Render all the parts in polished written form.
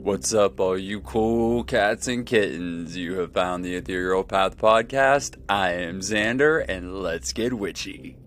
What's up, all you cool cats and kittens? You have found the Ethereal Path Podcast. I am Xander, and let's get witchy.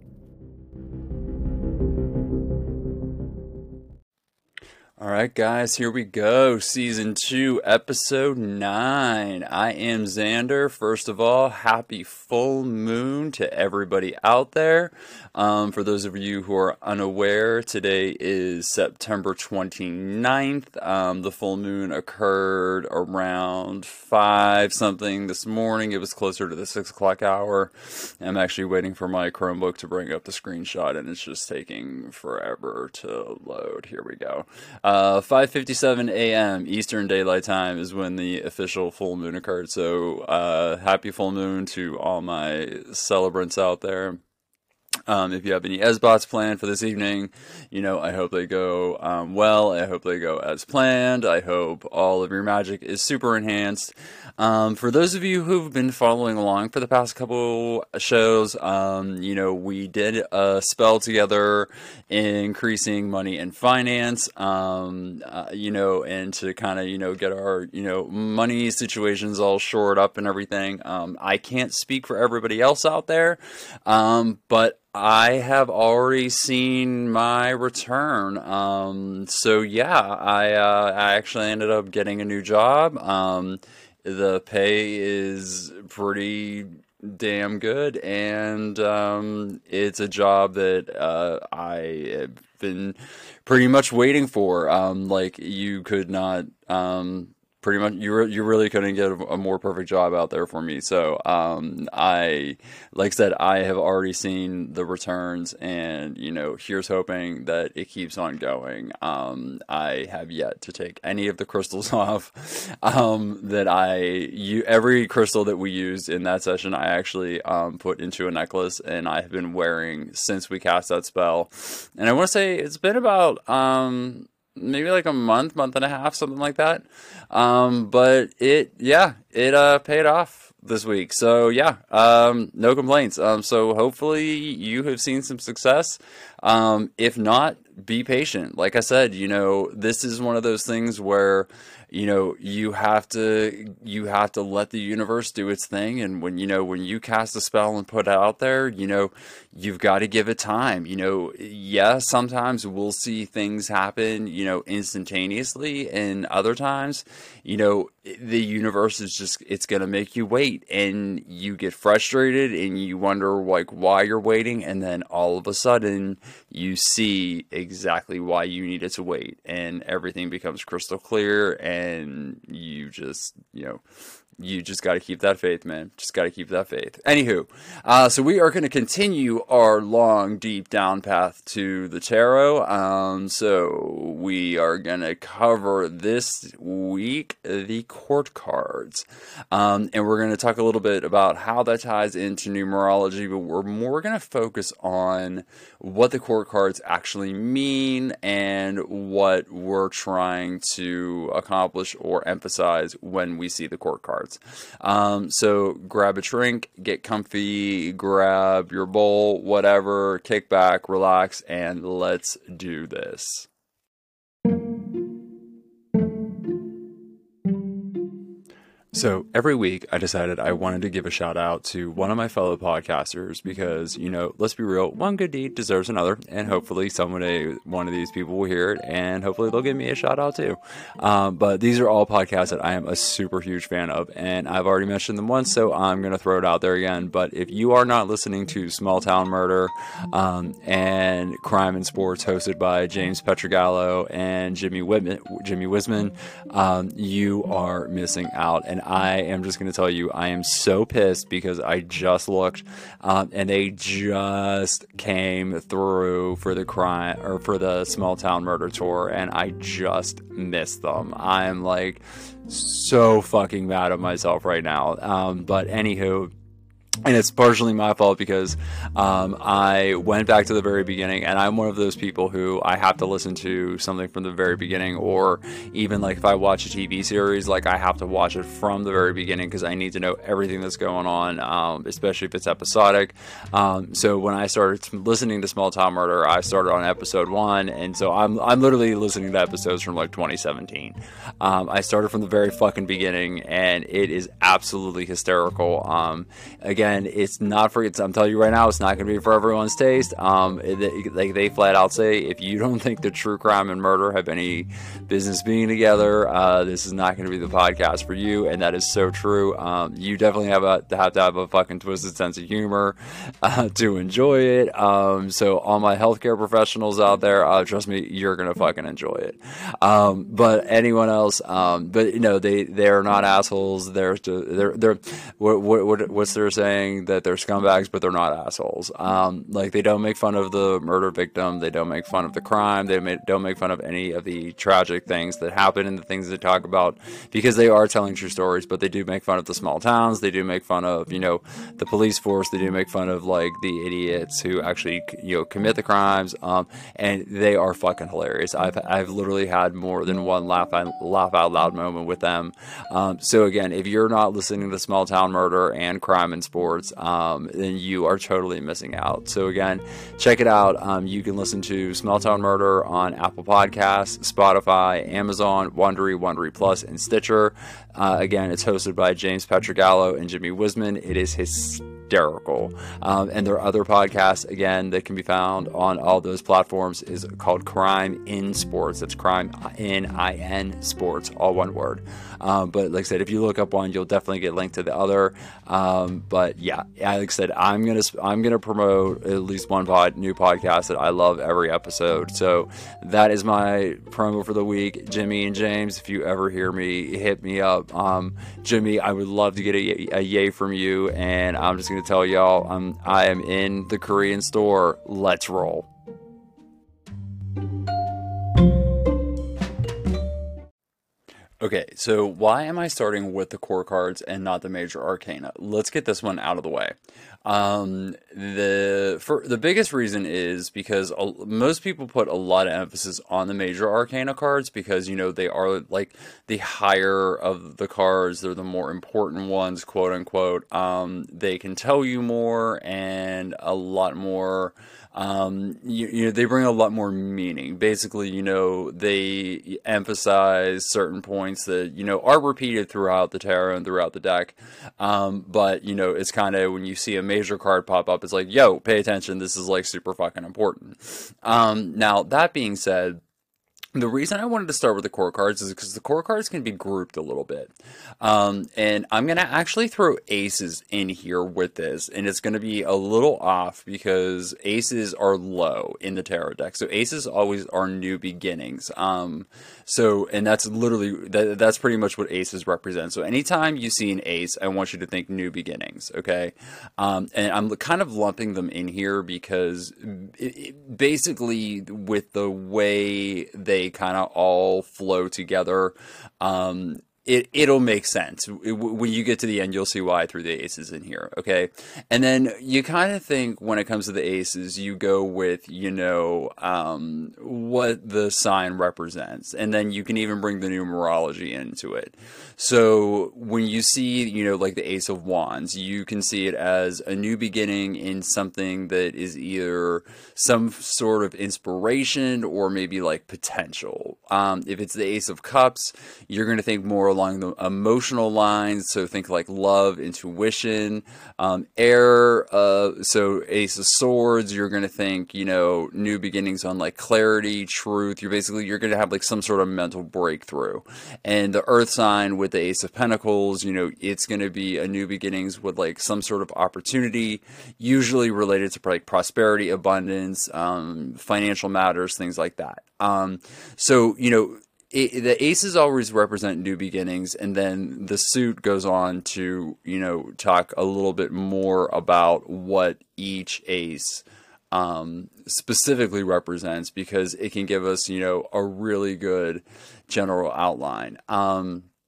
Alright guys, here we go. Season 2, Episode 9. I am Xander. First of all, happy full moon to everybody out there. For those of you who are unaware, today is September 29th. The full moon occurred around 5 something this morning. It was closer to the 6 o'clock hour. I'm actually waiting for my Chromebook to bring up the screenshot, and it's just taking forever to load. Here we go. 5:57 a.m. Eastern Daylight Time is when the official full moon occurred. So, happy full moon to all my celebrants out there. If you have any SBOTs planned for this evening, I hope they go well. I hope they go as planned. I hope all of your magic is super enhanced. For those of you who've been following along for the past couple shows, we did a spell together increasing money and finance, and to kind of, get our, money situations all shored up and everything. I can't speak for everybody else out there, but I have already seen my return. I actually ended up getting a new job. The pay is pretty damn good, and it's a job that I have been pretty much waiting for. You could not pretty much, you really couldn't get a more perfect job out there for me. So, I said, I have already seen the returns, and, here's hoping that it keeps on going. I have yet to take any of the crystals off, every crystal that we used in that session, I actually, put into a necklace, and I have been wearing since we cast that spell. And I want to say it's been about, maybe like a month and a half, something like that. But it paid off this week. So no complaints. So hopefully you have seen some success. If not, be patient. Like I said, this is one of those things where, you have to let the universe do its thing. And when you cast a spell and put it out there, you've got to give it time. Sometimes we'll see things happen, instantaneously, and other times, the universe is it's going to make you wait, and you get frustrated and you wonder why you're waiting. And then all of a sudden you see exactly why you needed to wait, and everything becomes crystal clear, and you just got to keep that faith, man. Just got to keep that faith. Anywho, so we are going to continue our long, deep down path to the tarot. So we are going to cover this week the court cards. And we're going to talk a little bit about how that ties into numerology, but we're more going to focus on what the court cards actually mean and what we're trying to accomplish or emphasize when we see the court cards. So grab a drink, get comfy, grab your bowl, whatever, kick back, relax, and let's do this. So every week I decided I wanted to give a shout out to one of my fellow podcasters because, let's be real, one good deed deserves another, and hopefully one of these people will hear it, and hopefully they'll give me a shout out too. But these are all podcasts that I am a super huge fan of, and I've already mentioned them once, so I'm going to throw it out there again. But if you are not listening to Small Town Murder and Crime and Sports, hosted by James Petrogallo and Jimmy Wisman, you are missing out. And I am just going to tell you, I am so pissed because I just looked, and they just came through for the crime or for the Small Town Murder tour, and I just missed them. I'm so fucking mad at myself right now. But anywho, And it's partially my fault because I went back to the very beginning, and I'm one of those people who I have to listen to something from the very beginning, or even like if I watch a TV series, like I have to watch it from the very beginning because I need to know everything that's going on, especially if it's episodic. So when I started listening to Small Town Murder, I started on episode 1, and so I'm literally listening to episodes from like 2017. I started from the very fucking beginning, and it is absolutely hysterical. Again, it's not for, I'm telling you right now, it's not going to be for everyone's taste. Like they flat out say, if you don't think that true crime and murder have any business being together, this is not going to be the podcast for you. And that is so true. You definitely have to have a fucking twisted sense of humor to enjoy it. So all my healthcare professionals out there, trust me, you're going to fucking enjoy it. But anyone else, but you know, they're not assholes. They're what's their saying? That they're scumbags, but they're not assholes. Like they don't make fun of the murder victim. They don't make fun of the crime. They don't make fun of any of the tragic things that happen and the things they talk about, because they are telling true stories. But they do make fun of the small towns. They do make fun of, you know, the police force. They do make fun of like the idiots who actually, you know, commit the crimes. And they are fucking hilarious. I've literally had more than one laugh out loud moment with them. So again, if you're not listening to Small Town Murder and Crime and Sports, then you are totally missing out. So again, check it out. You can listen to Small Town Murder on Apple Podcasts, Spotify, Amazon, Wondery Plus, and Stitcher. Again, it's hosted by James Petrogallo and Jimmy Wisman. It is hysterical. And there are other podcasts, again, that can be found on all those platforms, is called Crime in Sports. That's Crime in Sports, all one word. But like I said, if you look up one, you'll definitely get linked to the other. But yeah, like I said, I'm gonna promote at least one new podcast that I love every episode. So that is my promo for the week. Jimmy and James, if you ever hear me, hit me up. Jimmy, I would love to get a yay from you, and I'm just gonna tell y'all, I am in the Korean store. Let's roll. Okay, so why am I starting with the core cards and not the major arcana? Let's get this one out of the way. The biggest reason is because most people put a lot of emphasis on the major arcana cards because, you know, they are like the higher of the cards. They're the more important ones, quote unquote. They can tell you more and a lot more. You know, they bring a lot more meaning. Basically, you know, they emphasize certain points that, you know, are repeated throughout the tarot and throughout the deck. But, you know, it's kind of when you see a major card pop up, it's like, yo, pay attention. This is like super fucking important. Now, that being said, the reason I wanted to start with the core cards is because the core cards can be grouped a little bit. And I'm going to actually throw aces in here with this, and it's going to be a little off because aces are low in the tarot deck. So aces always are new beginnings. And that's literally, that's pretty much what aces represent. So anytime you see an ace, I want you to think new beginnings, okay? And I'm kind of lumping them in here because basically with the way they kind of all flow together, it'll make sense. When you get to the end, you'll see why I threw the aces in here, okay? And then you kind of think when it comes to the aces, you go with, you know, what the sign represents. And then you can even bring the numerology into it. So when you see, you know, like the Ace of Wands, you can see it as a new beginning in something that is either some sort of inspiration or maybe like potential. If it's the Ace of Cups, you're going to think more along the emotional lines. So think like love, intuition, air. So Ace of Swords, you're going to think, you know, new beginnings on like clarity, truth. You're going to have like some sort of mental breakthrough. And the Earth sign with the Ace of Pentacles, you know, it's going to be a new beginnings with like some sort of opportunity, usually related to like prosperity, abundance, financial matters, things like that. So, you know, the aces always represent new beginnings, and then the suit goes on to, you know, talk a little bit more about what each ace specifically represents, because it can give us, you know, a really good general outline.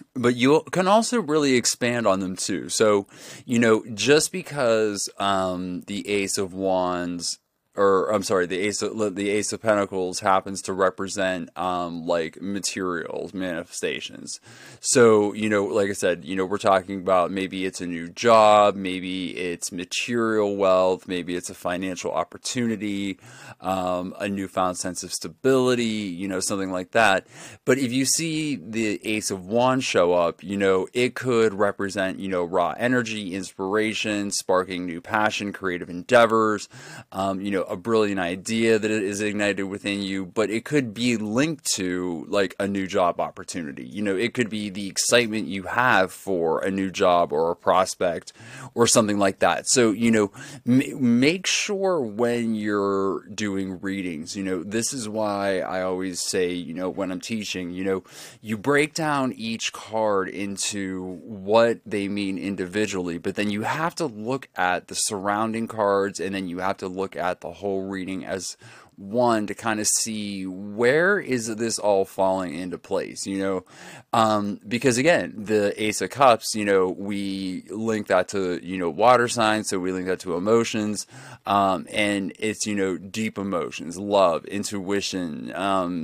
but you can also really expand on them too. So, just because the Ace of Wands, or I'm sorry, the Ace of Pentacles happens to represent like materials manifestations. So, like I said, we're talking about maybe it's a new job, maybe it's material wealth, maybe it's a financial opportunity, a newfound sense of stability, something like that. But if you see the Ace of Wands show up, it could represent, raw energy, inspiration, sparking new passion, creative endeavors, a brilliant idea that is ignited within you, but it could be linked to like a new job opportunity. It could be the excitement you have for a new job or a prospect or something like that. So, make sure when you're doing readings, this is why I always say, when I'm teaching, you break down each card into what they mean individually, but then you have to look at the surrounding cards, and then you have to look at the whole reading as one to kind of see where is this all falling into place, because again, the Ace of Cups, we link that to, water signs. So we link that to emotions, and it's, deep emotions, love, intuition,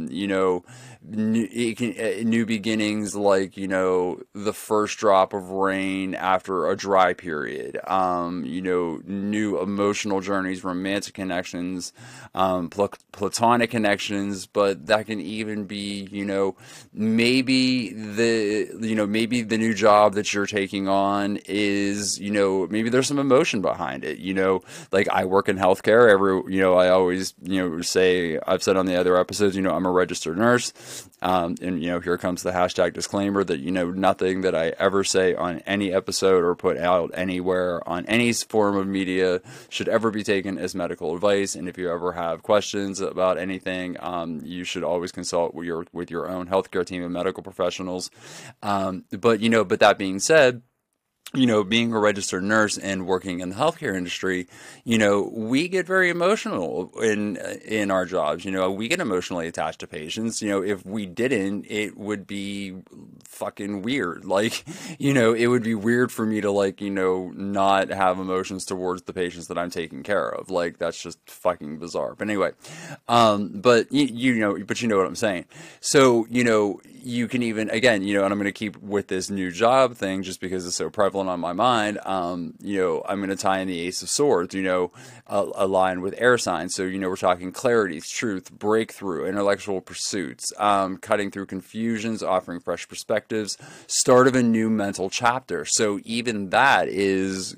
new beginnings, like, the first drop of rain after a dry period, new emotional journeys, romantic connections, platonic connections, but that can even be, maybe maybe the new job that you're taking on is, maybe there's some emotion behind it, like I work in healthcare. I always, say, I've said on the other episodes, I'm a registered nurse. And here comes the hashtag disclaimer that, nothing that I ever say on any episode or put out anywhere on any form of media should ever be taken as medical advice. And if you ever have questions about anything, you should always consult with your own healthcare team of medical professionals. But that being said, being a registered nurse and working in the healthcare industry, we get very emotional in our jobs. We get emotionally attached to patients. If we didn't, it would be fucking weird. Like, it would be weird for me to not have emotions towards the patients that I'm taking care of. Like, that's just fucking bizarre. But anyway, but you know what I'm saying. So, you can even, again, and I'm going to keep with this new job thing just because it's so prevalent on my mind. I'm going to tie in the Ace of Swords, aligned with air signs. So, we're talking clarity, truth, breakthrough, intellectual pursuits, cutting through confusions, offering fresh perspectives, start of a new mental chapter. So even that is,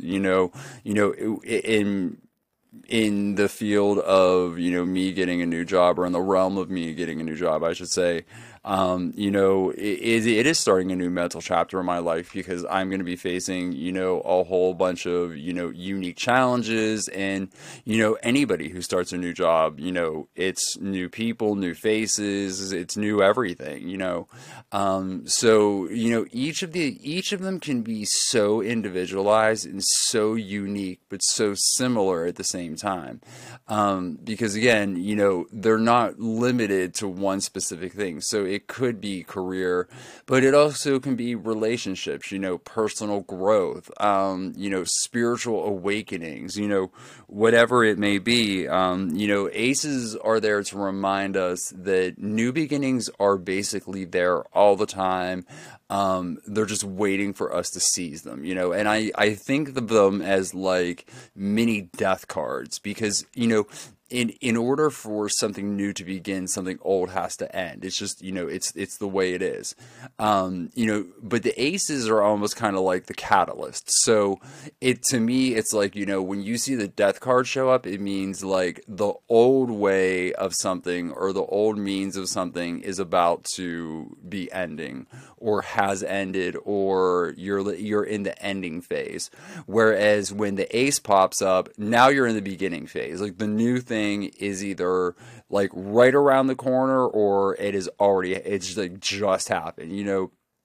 in the field of, me getting a new job, or in the realm of me getting a new job, I should say, it is starting a new mental chapter in my life, because I'm going to be facing, a whole bunch of, unique challenges. And, anybody who starts a new job, it's new people, new faces, it's new everything, so, each of them can be so individualized and so unique, but so similar at the same time. Because again, they're not limited to one specific thing. So it could be career, but it also can be relationships, personal growth, spiritual awakenings, whatever it may be. Aces are there to remind us that new beginnings are basically there all the time. They're just waiting for us to seize them, and I think of them as like mini death cards, because, in order for something new to begin, something old has to end. It's just, it's the way it is. But the aces are almost kind of like the catalyst. So to me, it's like, when you see the death card show up, it means like the old way of something, or the old means of something, is about to be ending, or has ended, or you're in the ending phase. Whereas when the ace pops up, now you're in the beginning phase. Like, the new thing is either like right around the corner, or it's like just happened,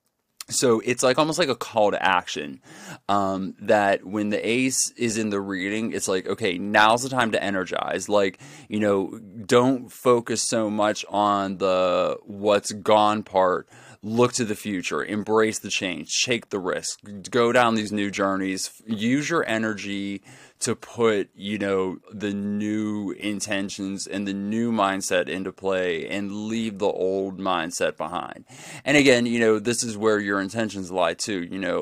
So it's like almost like a call to action, that when the ace is in the reading, it's like, okay, now's the time to energize. Like, don't focus so much on the what's gone part. Look to the future, embrace the change, take the risk, go down these new journeys, use your energy to put, the new intentions and the new mindset into play and leave the old mindset behind. And again, this is where your intentions lie too.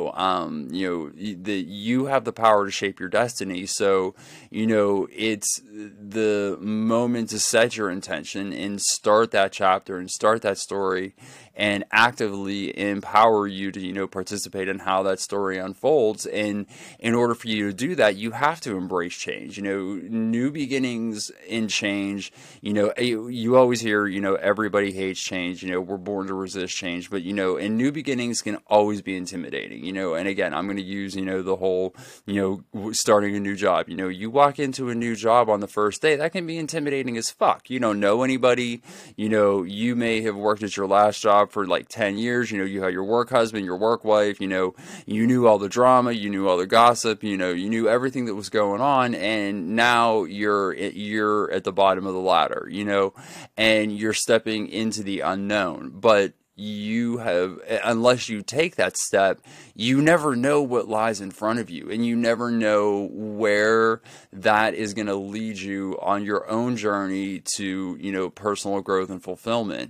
That you have the power to shape your destiny. So, it's the moment to set your intention and start that chapter and start that story and actively empower you to, participate in how that story unfolds. And in order for you to do that, you have to embrace change. New beginnings in change. You always hear, everybody hates change. We're born to resist change. But, and new beginnings can always be intimidating. And again, I'm going to use, the whole, starting a new job. You walk into a new job on the first day, that can be intimidating as fuck. You don't know anybody. You may have worked at your last job for like 10 years. You had your work husband, your work wife. You knew all the drama, you knew all the gossip, you knew everything that was going on, and now you're at the bottom of the ladder, and you're stepping into the unknown. But unless you take that step, you never know what lies in front of you, and you never know where that is going to lead you on your own journey to, personal growth and fulfillment.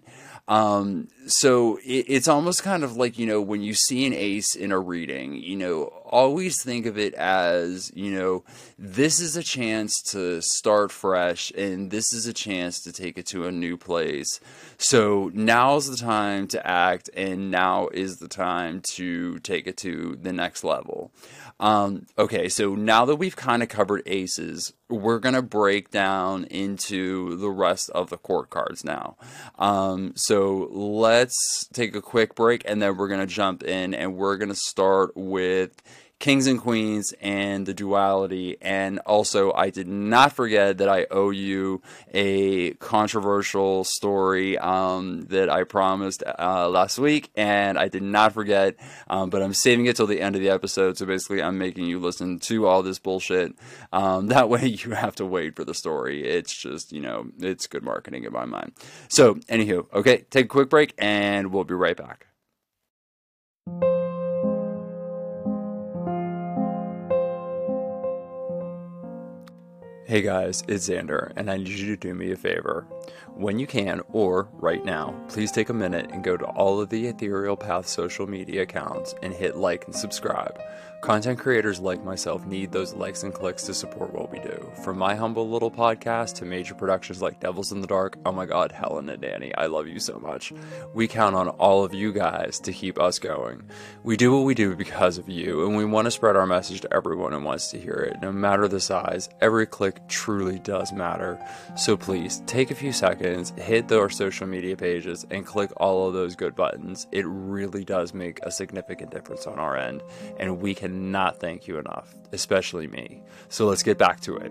So it's almost kind of like, when you see an ace in a reading, always think of it as, this is a chance to start fresh, and this is a chance to take it to a new place. So now's the time to act, and now is the time to take it to the next level. Okay, so now that we've kind of covered aces, we're going to break down into the rest of the court cards now. So let's take a quick break, and then we're going to jump in, and we're going to start with Kings and Queens and the duality. And also, I did not forget that I owe you a controversial story that I promised last week, and I did not forget, but I'm saving it till the end of the episode. So basically, I'm making you listen to all this bullshit. That way you have to wait for the story. It's just, it's good marketing in my mind. So anywho, okay, take a quick break, and we'll be right back. Hey guys, it's Xander, and I need you to do me a favor. When you can, or right now, please take a minute and go to all of the Ethereal Path social media accounts and hit like and subscribe. Content creators like myself need those likes and clicks to support what we do. From my humble little podcast to major productions like Devils in the Dark, oh my god, Helen and Danny, I love you so much. We count on all of you guys to keep us going. We do what we do because of you, and we want to spread our message to everyone who wants to hear it. No matter the size, every click truly does matter. So please, take a few seconds, hit our social media pages, and click all of those good buttons. It really does make a significant difference on our end, and we cannot thank you enough, especially me. So let's get back to it.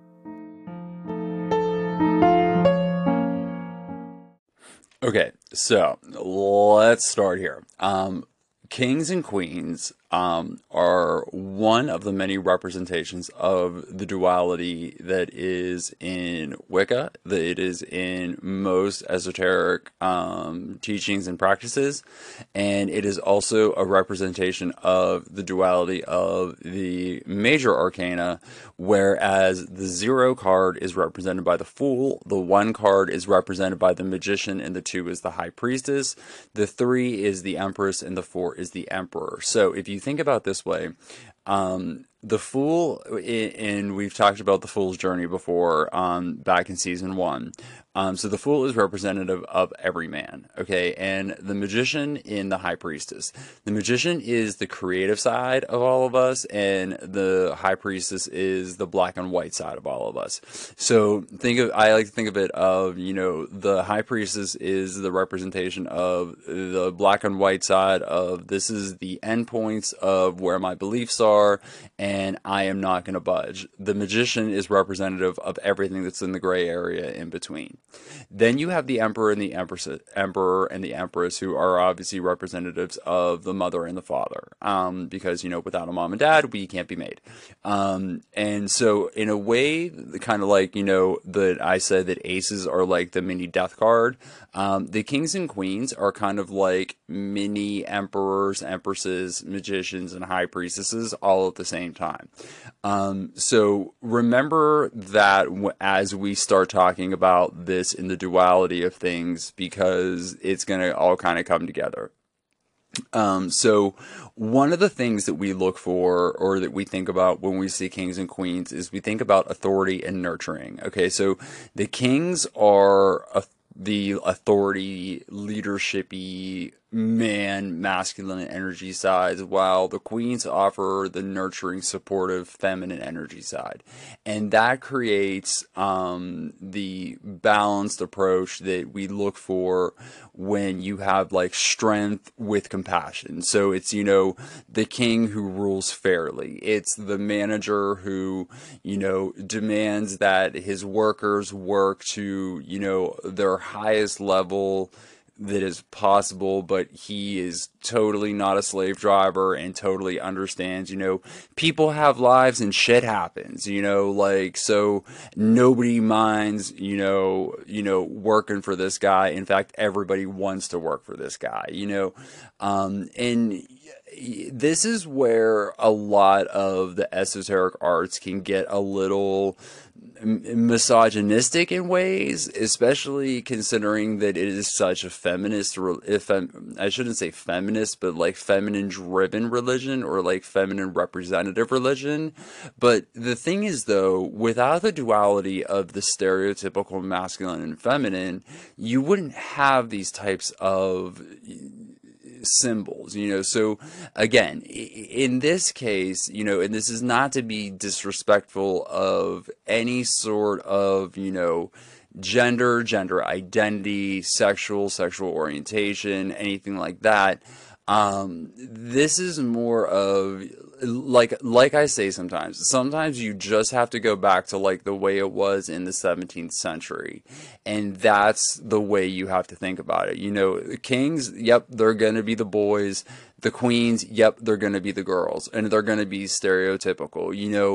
Okay, so let's start here. Kings and Queens are one of the many representations of the duality that is in Wicca, that it is in most esoteric teachings and practices, and it is also a representation of the duality of the major arcana, whereas the 0 card is represented by the Fool, the 1 card is represented by the Magician, and the 2 is the High Priestess, the 3 is the Empress, and the 4 is the Emperor. So if you think about it this way, the Fool, and we've talked about the Fool's journey before back in season 1. So the Fool is representative of every man, okay? And the Magician in the High Priestess. The Magician is the creative side of all of us, and the High Priestess is the black and white side of all of us. So I like to think of it of, the High Priestess is the representation of the black and white side of this is the endpoints of where my beliefs are, and I am not going to budge. The magician is representative of everything that's in the gray area in between. Then you have the emperor and the emperor and the empress, who are obviously representatives of the mother and the father, because without a mom and dad, we can't be made. And so in a way, kind of like that I said that aces are like the mini death card. The kings and queens are kind of like mini emperors, empresses, magicians, and high priestesses all at the same time. So remember that as we start talking about this in the duality of things, because it's going to all kind of come together. So one of the things that we look for, or that we think about when we see kings and queens, is we think about authority and nurturing. Okay, so the kings are the authority, leadershipy, masculine energy side, while the queens offer the nurturing, supportive, feminine energy side. And that creates the balanced approach that we look for when you have like strength with compassion. So it's, the king who rules fairly. It's the manager who, demands that his workers work to, their highest level that is possible, but he is totally not a slave driver and totally understands, people have lives and shit happens, so nobody minds, working for this guy. In fact, everybody wants to work for this guy, and this is where a lot of the esoteric arts can get a little misogynistic in ways, especially considering that it is such a feminist, I shouldn't say feminist, but like feminine driven religion, or like feminine representative religion. But the thing is, though, without the duality of the stereotypical masculine and feminine, you wouldn't have these types of symbols, so again, in this case, and this is not to be disrespectful of any sort of, gender identity, sexual orientation, anything like that. This is more of like I say, sometimes you just have to go back to like the way it was in the 17th century, and that's the way you have to think about it. The kings, yep, they're going to be the boys. The queens, yep, they're going to be the girls, and they're going to be stereotypical,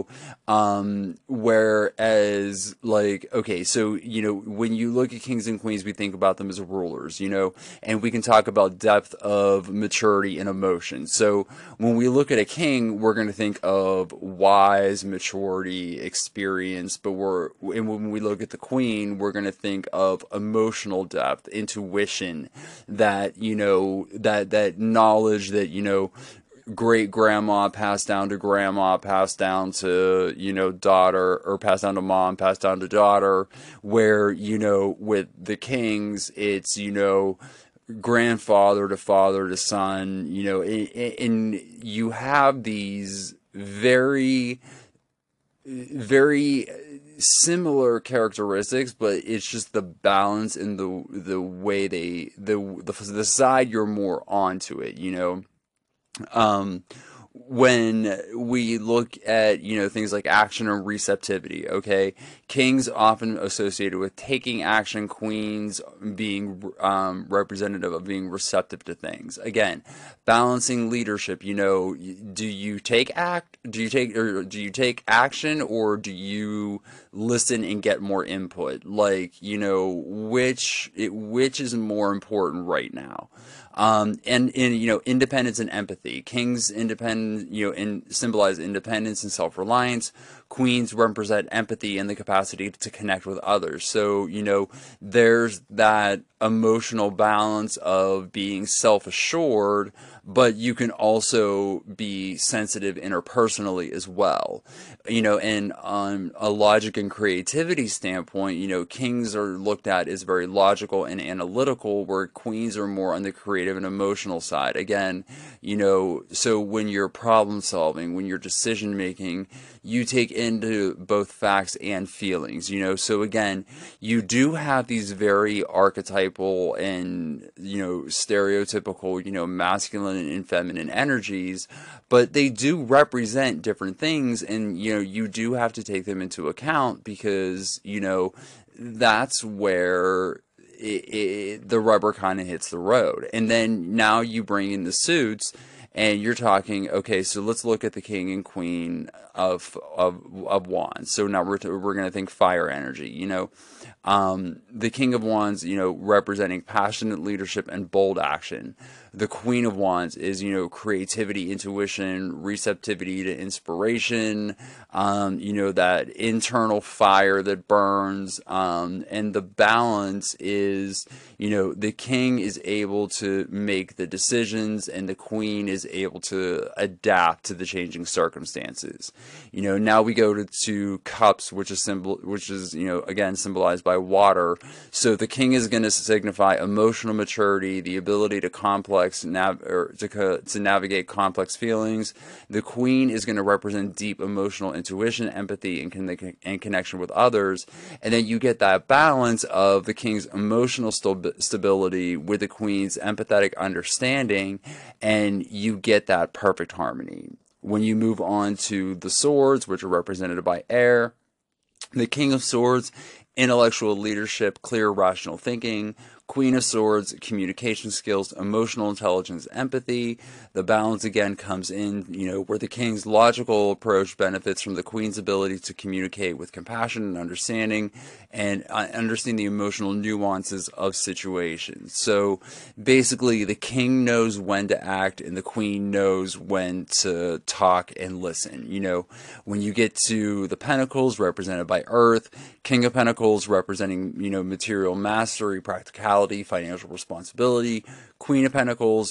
whereas, like, okay, so, when you look at kings and queens, we think about them as rulers, and we can talk about depth of maturity and emotion. So when we look at a king, we're going to think of wise, maturity, experience, and when we look at the queen, we're going to think of emotional depth, intuition, that, that knowledge that, great grandma passed down to grandma, passed down to, daughter, or passed down to mom, passed down to daughter, where, with the kings, it's, grandfather to father to son, and you have these very, very similar characteristics, but it's just the balance in the way the side you're more onto it, when we look at, things like action and receptivity, okay, kings often associated with taking action, queens being representative of being receptive to things. Again, balancing leadership, do you take action, or do you listen and get more input? Like, which is more important right now? And independence and empathy. Kings symbolize independence and self-reliance. Queens represent empathy and the capacity to connect with others. So, there's that emotional balance of being self-assured, but you can also be sensitive interpersonally as well. And on a logic and creativity standpoint, kings are looked at as very logical and analytical, where queens are more on the creative and emotional side. Again, so when you're problem solving, when you're decision making, you take into both facts and feelings, so again, you do have these very archetypal and, stereotypical, masculine masculine and feminine energies, but they do represent different things, and you do have to take them into account, because that's where the rubber kind of hits the road. And then now you bring in the suits, and you're talking, okay, so let's look at the king and queen of wands. So now we're going to think fire energy. The king of wands, representing passionate leadership and bold action. The queen of wands is, creativity, intuition, receptivity to inspiration, that internal fire that burns. And the balance is, the king is able to make the decisions, and the queen is able to adapt to the changing circumstances. Now we go to cups, which is again symbolized by water. So the king is going to signify emotional maturity, the ability to to navigate complex feelings. The queen is going to represent deep emotional intuition, empathy, and connection with others. And then you get that balance of the king's emotional stability with the queen's empathetic understanding, and you get that perfect harmony. When you move on to the swords, which are represented by air, the king of swords, intellectual leadership, clear, rational thinking. Queen of Swords, communication skills, emotional intelligence, empathy. The balance again comes in, where the king's logical approach benefits from the queen's ability to communicate with compassion and understanding, and understand the emotional nuances of situations. So basically, the king knows when to act, and the queen knows when to talk and listen. When you get to the Pentacles, represented by Earth, King of Pentacles representing, material mastery, practicality, financial responsibility. Queen of Pentacles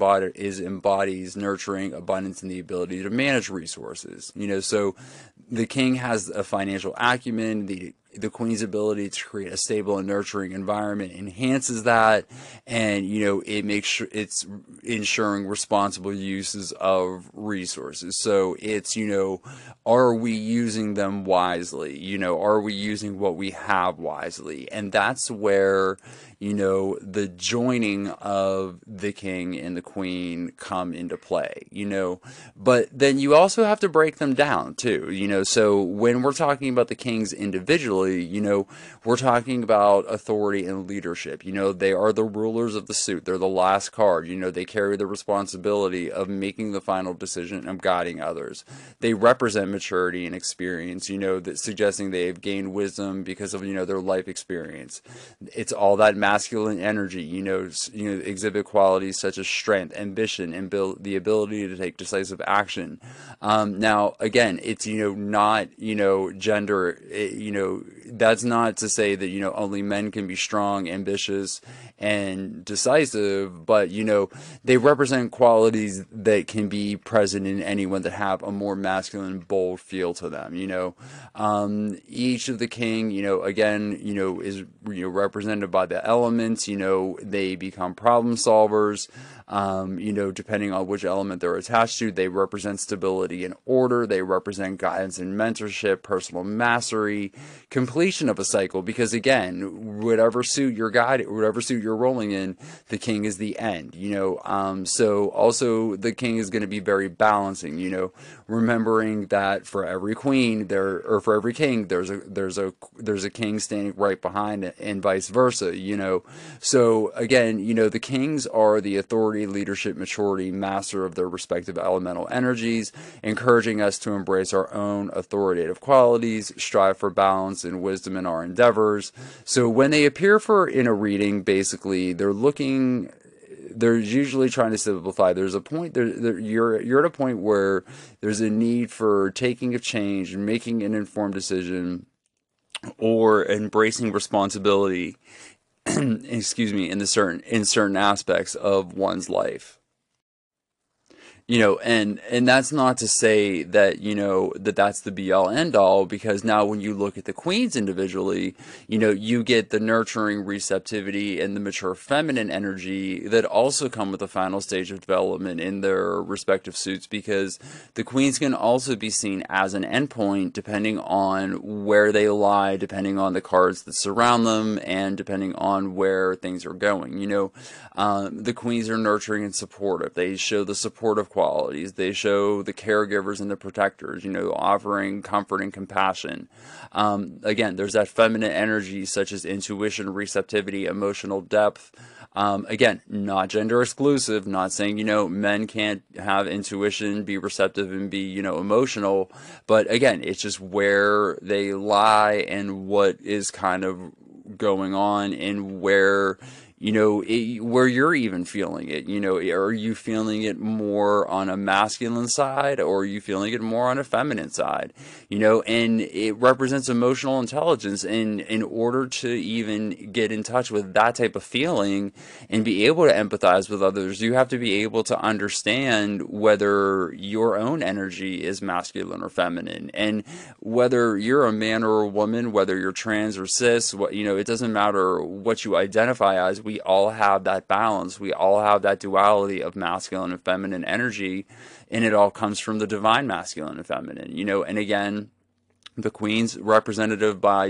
embodies nurturing, abundance, and the ability to manage resources. So the king has a financial acumen. The queen's ability to create a stable and nurturing environment enhances that, and it makes sure it's ensuring responsible uses of resources. So it's are we using them wisely? Are we using what we have wisely? And that's where the joining of the king and the queen come into play. But then you also have to break them down too. So when we're talking about the kings individually, we're talking about authority and leadership. They are the rulers of the suit. They're the last card. They carry the responsibility of making the final decision, of guiding others. They represent maturity and experience, that suggesting they have gained wisdom because of, their life experience. It's all that masculine energy, exhibit qualities such as strength, ambition, and the ability to take decisive action. Now, again, it's, not, gender, that's not to say that, only men can be strong, ambitious, and decisive, but, they represent qualities that can be present in anyone that have a more masculine, bold feel to them. Each of the king, again, is, represented by the elements. They become problem solvers. Depending on which element they're attached to, they represent stability and order. They represent guidance and mentorship, personal mastery, completion of a cycle. Because again, whatever suit you're rolling in, the king is the end. So also the king is going to be very balancing. Remembering that for every queen for every king, there's a king standing right behind it, and vice versa. So again, the kings are the authority, leadership, maturity, master of their respective elemental energies, encouraging us to embrace our own authoritative qualities, strive for balance and wisdom in our endeavors. So when they appear in a reading, basically they're usually trying to simplify. There's a point you're at a point where there's a need for taking a change and making an informed decision, or embracing responsibility excuse me, in certain aspects of one's life. And that's not to say that, that's the be all end all, because now when you look at the queens individually, you get the nurturing receptivity and the mature feminine energy that also come with the final stage of development in their respective suits, because the queens can also be seen as an endpoint depending on where they lie, depending on the cards that surround them, and depending on where things are going. The queens are nurturing and supportive. They show the supportive qualities. They show the caregivers and the protectors, offering comfort and compassion. Again, there's that feminine energy such as intuition, receptivity, emotional depth. Again, not gender exclusive, not saying, men can't have intuition, be receptive, and be, emotional. But again, it's just where they lie and what is kind of going on, and where where you're even feeling it. Are you feeling it more on a masculine side, or are you feeling it more on a feminine side? And it represents emotional intelligence. And in order to even get in touch with that type of feeling and be able to empathize with others, you have to be able to understand whether your own energy is masculine or feminine, and whether you're a man or a woman, whether you're trans or cis, it doesn't matter what you identify as. We all have that balance. We all have that duality of masculine and feminine energy, and it all comes from the divine masculine and feminine. And again, the queens representative by,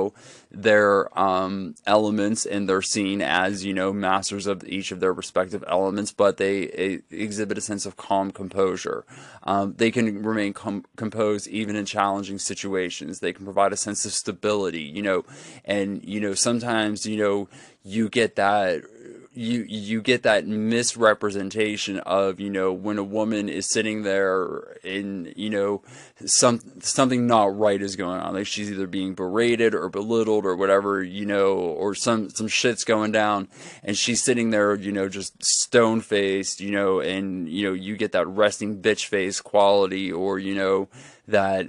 their elements, and they're seen as, masters of each of their respective elements, but they exhibit a sense of calm composure. They can remain composed even in challenging situations. They can provide a sense of stability, and, sometimes, you get that you get that misrepresentation of, when a woman is sitting there and, something not right is going on. Like, she's either being berated or belittled or whatever, or some shit's going down, and she's sitting there, just stone faced, and, you get that resting bitch face quality, or, that,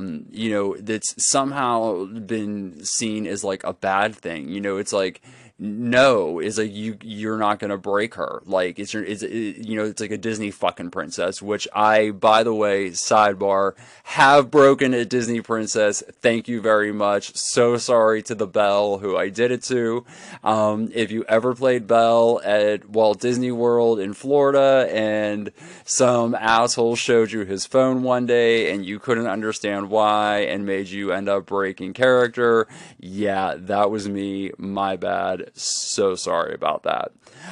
that's somehow been seen as like a bad thing. It's like, no, is like you're not gonna break her. Like, it's like a Disney fucking princess, which I, by the way, sidebar, have broken a Disney princess. Thank you very much. So sorry to the Belle who I did it to. If you ever played Belle at Walt Disney World in Florida and some asshole showed you his phone one day and you couldn't understand why and made you end up breaking character, yeah, that was me. My bad. So sorry about that.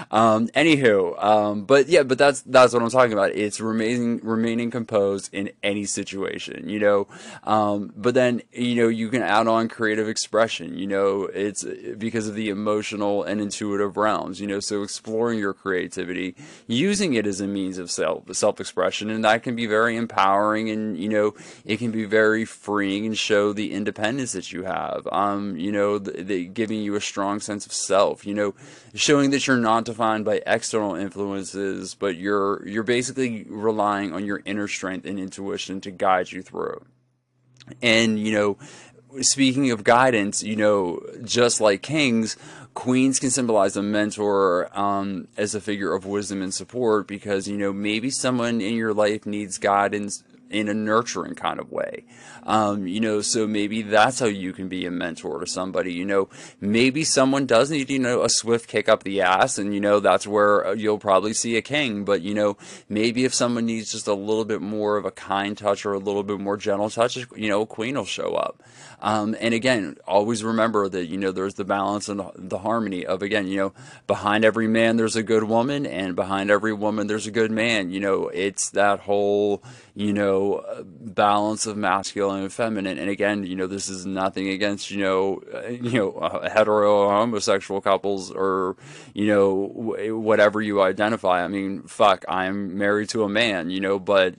But that's what I'm talking about. It's remaining composed in any situation, but then, you can add on creative expression, it's because of the emotional and intuitive realms, so exploring your creativity, using it as a means of self-expression, and that can be very empowering, and, it can be very freeing and show the independence that you have, giving you a strong sense of self, showing that you're not defined by external influences, but you're basically relying on your inner strength and intuition to guide you through. And, speaking of guidance, just like kings, queens can symbolize a mentor, as a figure of wisdom and support, because, maybe someone in your life needs guidance in a nurturing kind of way. So maybe that's how you can be a mentor to somebody. Maybe someone does need, a swift kick up the ass, and, that's where you'll probably see a king. But, maybe if someone needs just a little bit more of a kind touch or a little bit more gentle touch, a queen will show up. And again, always remember that, there's the balance and the harmony of, again, behind every man there's a good woman, and behind every woman there's a good man. It's that whole, balance of masculine and feminine. And again, this is nothing against, hetero or homosexual couples, or, whatever you identify. I mean, fuck, I'm married to a man, but,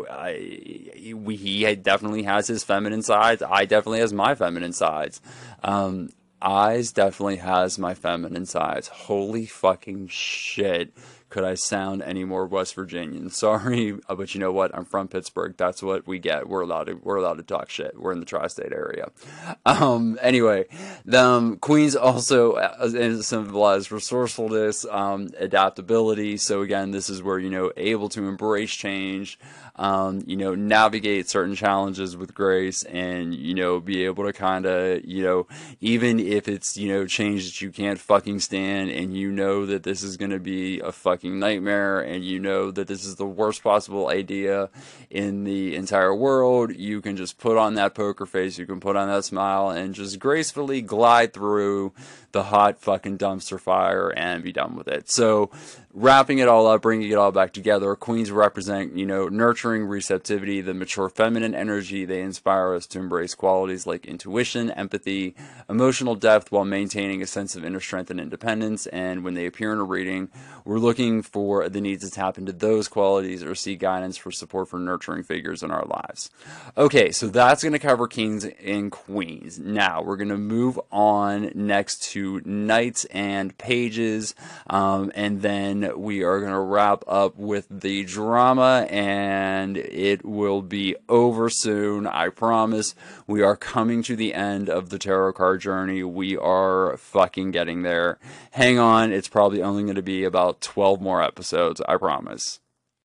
he definitely has his feminine sides. I definitely has my feminine sides. Eyes definitely has my feminine sides. Holy fucking shit. Could I sound any more West Virginian? Sorry, but you know what? I'm from Pittsburgh. That's what we get. We're allowed to talk shit. We're in the tri-state area. Anyway, the Queens also symbolize resourcefulness, adaptability. So again, this is where, able to embrace change, navigate certain challenges with grace, and, be able to kind of, even if it's, change that you can't fucking stand, and that this is going to be a fucking nightmare, and that this is the worst possible idea in the entire world, you can just put on that poker face, you can put on that smile, and just gracefully glide through the hot fucking dumpster fire and be done with it. So, wrapping it all up, bringing it all back together, Queens represent, nurturing receptivity, the mature feminine energy. They inspire us to embrace qualities like intuition, empathy, emotional depth, while maintaining a sense of inner strength and independence. And when they appear in a reading, we're looking for the need to tap into those qualities or seek guidance for support for nurturing figures in our lives. Okay, so that's going to cover Kings and Queens. Now, we're going to move on next to Knights and Pages, and then we are going to wrap up with the drama, and it will be over soon, I promise. We are coming to the end of the tarot card journey. We are fucking getting there. Hang on, it's probably only going to be about 12 more episodes, I promise.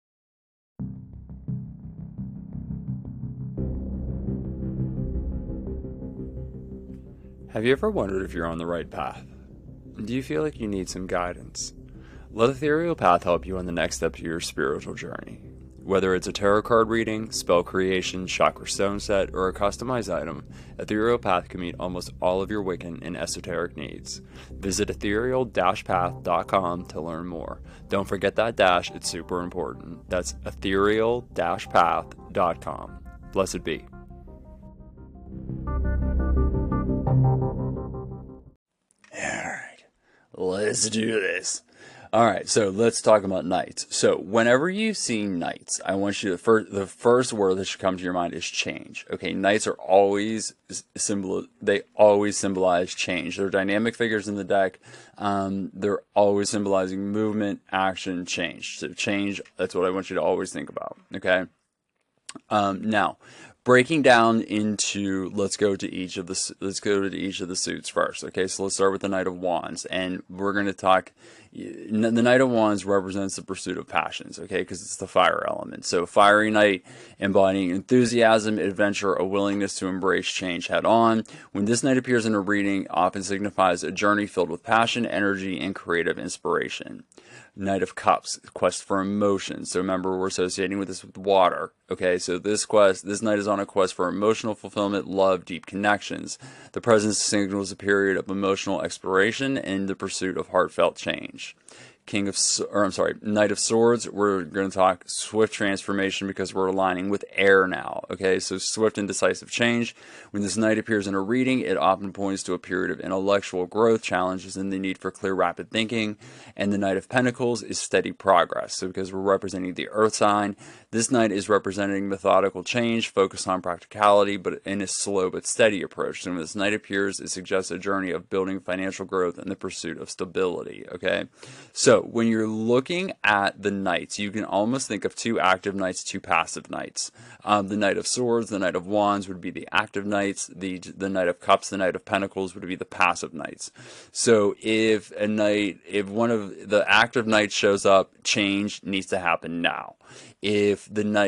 Have you ever wondered if you're on the right path? Do you feel like you need some guidance? Let Ethereal Path help you on the next step of your spiritual journey. Whether it's a tarot card reading, spell creation, chakra stone set, or a customized item, Ethereal Path can meet almost all of your Wiccan and esoteric needs. Visit ethereal-path.com to learn more. Don't forget that dash, it's super important. That's ethereal-path.com. Blessed be. Alright, let's do this. Alright, so let's talk about Knights. So whenever you see Knights, I want you to, the first word that should come to your mind is change. Okay, Knights are always symbolize change. They're dynamic figures in the deck. They're always symbolizing movement, action, change. So change, that's what I want you to always think about. Okay? Now, breaking down into, let's go to each of the suits first. Okay, so let's start with the Knight of Wands, and we're going to talk. The Knight of Wands represents the pursuit of passions, okay, because it's the fire element. So fiery knight embodying enthusiasm, adventure, a willingness to embrace change head on. When this knight appears in a reading, often signifies a journey filled with passion, energy, and creative inspiration. Knight of Cups, quest for emotion. So remember, we're associating with this with water. Okay, so this knight is on a quest for emotional fulfillment, love, deep connections. The presence signals a period of emotional exploration and the pursuit of heartfelt change. Knight of Swords, we're going to talk swift transformation because we're aligning with air now. Okay, so swift and decisive change. When this knight appears in a reading, it often points to a period of intellectual growth, challenges, and the need for clear, rapid thinking. And the Knight of Pentacles is steady progress. So because we're representing the earth sign, this knight is representing methodical change, focused on practicality, but in a slow but steady approach. So when this knight appears, it suggests a journey of building financial growth and the pursuit of stability. Okay, so when you're looking at the knights, you can almost think of two active knights, two passive knights. The Knight of Swords, the Knight of Wands would be the active knights. The Knight of Cups, the Knight of Pentacles would be the passive knights. So if one of the active knights shows up, change needs to happen now. If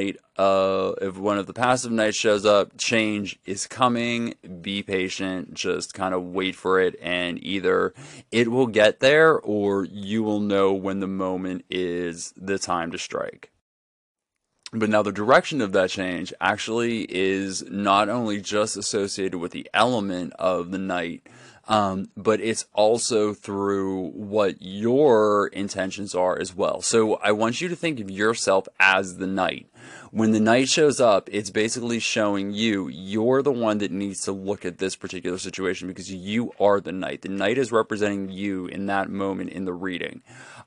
one of the passive knights shows up, change is coming. Be patient. Just kind of wait for it, and either it will get there, or you will know when the moment is the time to strike. But now the direction of that change actually is not only just associated with the element of the knight, but it's also through what your intentions are as well. So I want you to think of yourself as the knight. When the knight shows up, it's basically showing you're the one that needs to look at this particular situation because you are the knight. The knight is representing you in that moment in the reading.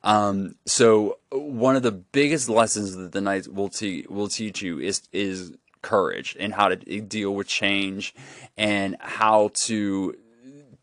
So one of the biggest lessons that the knights will teach you is courage and how to deal with change and how to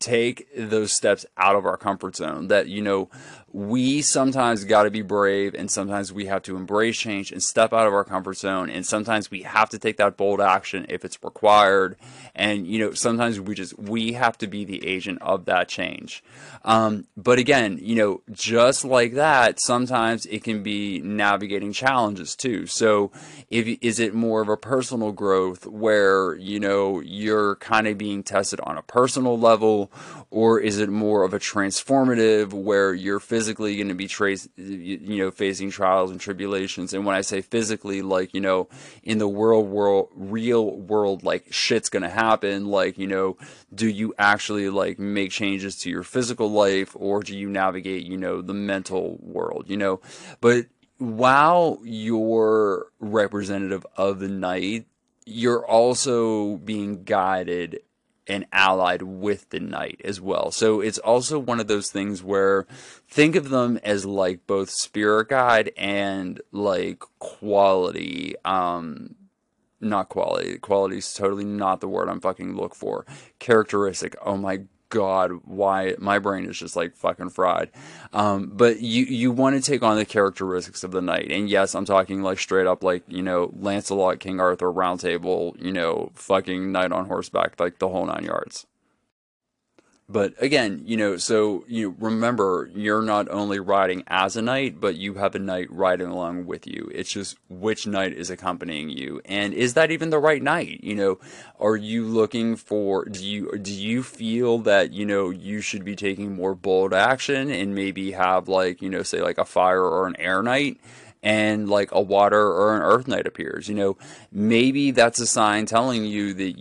take those steps out of our comfort zone, that, we sometimes got to be brave, and sometimes we have to embrace change and step out of our comfort zone, and sometimes we have to take that bold action if it's required, and sometimes we have to be the agent of that change. But again, just like that, sometimes it can be navigating challenges too. So is it more of a personal growth where you're kind of being tested on a personal level, or is it more of a transformative where you're physically going to be facing trials and tribulations? And when I say physically, like, in the real world, like, shit's going to happen. Like, do you actually like make changes to your physical life, or do you navigate, the mental world, But while you're representative of the night, you're also being guided and allied with the night as well. So it's also one of those things where think of them as like both spirit guide and like quality. Not quality. Quality is totally not the word I'm fucking look for. Characteristic. Oh my God, why my brain is just like fucking fried. But you want to take on the characteristics of the knight, and yes, I'm talking like straight up like Lancelot, King Arthur, Round Table, fucking knight on horseback, like the whole 9 yards. But again, so you remember, you're not only riding as a knight, but you have a knight riding along with you. It's just which knight is accompanying you, and is that even the right knight? Are you looking for? Do you feel that you should be taking more bold action and maybe have like say like a fire or an air knight, and like a water or an earth knight appears? Maybe that's a sign telling you that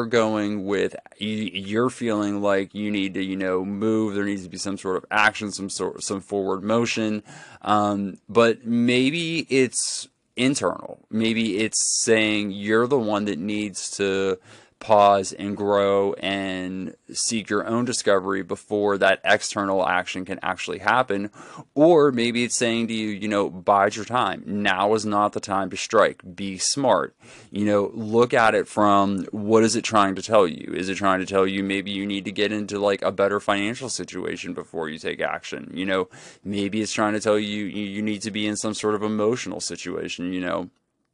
you're feeling like you need to, move. There needs to be some sort of action, some forward motion. But maybe it's internal. Maybe it's saying you're the one that needs to pause and grow and seek your own discovery before that external action can actually happen. Or maybe it's saying to you, bide your time. Now is not the time to strike. Be smart. Look at it from, what is it trying to tell you? Is it trying to tell you maybe you need to get into like a better financial situation before you take action? Maybe it's trying to tell you you need to be in some sort of emotional situation,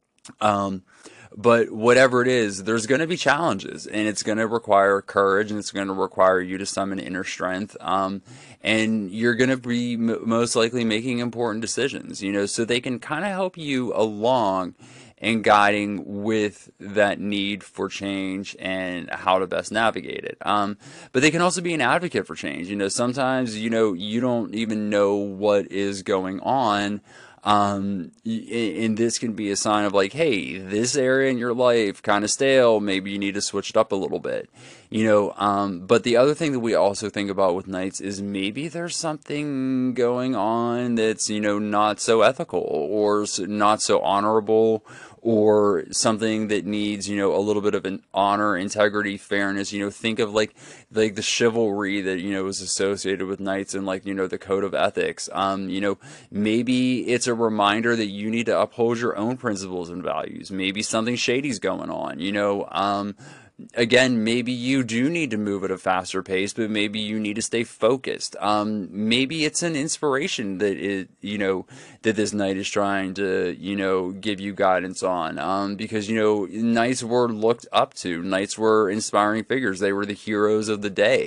But whatever it is, there's going to be challenges, and it's going to require courage, and it's going to require you to summon inner strength. And you're going to be most likely making important decisions, so they can kind of help you along in guiding with that need for change and how to best navigate it. But they can also be an advocate for change. Sometimes, you don't even know what is going on. And this can be a sign of like, hey, this area in your life kind of stale. Maybe you need to switch it up a little bit, but the other thing that we also think about with knights is maybe there's something going on that's, not so ethical or not so honorable, or something that needs, a little bit of an honor, integrity, fairness. Think of like the chivalry that, is associated with knights and like, the code of ethics. Maybe it's a reminder that you need to uphold your own principles and values. Maybe something shady's going on, again, maybe you do need to move at a faster pace, but maybe you need to stay focused. Maybe it's an inspiration that that this knight is trying to, give you guidance on. Because, knights were looked up to. Knights were inspiring figures. They were the heroes of the day,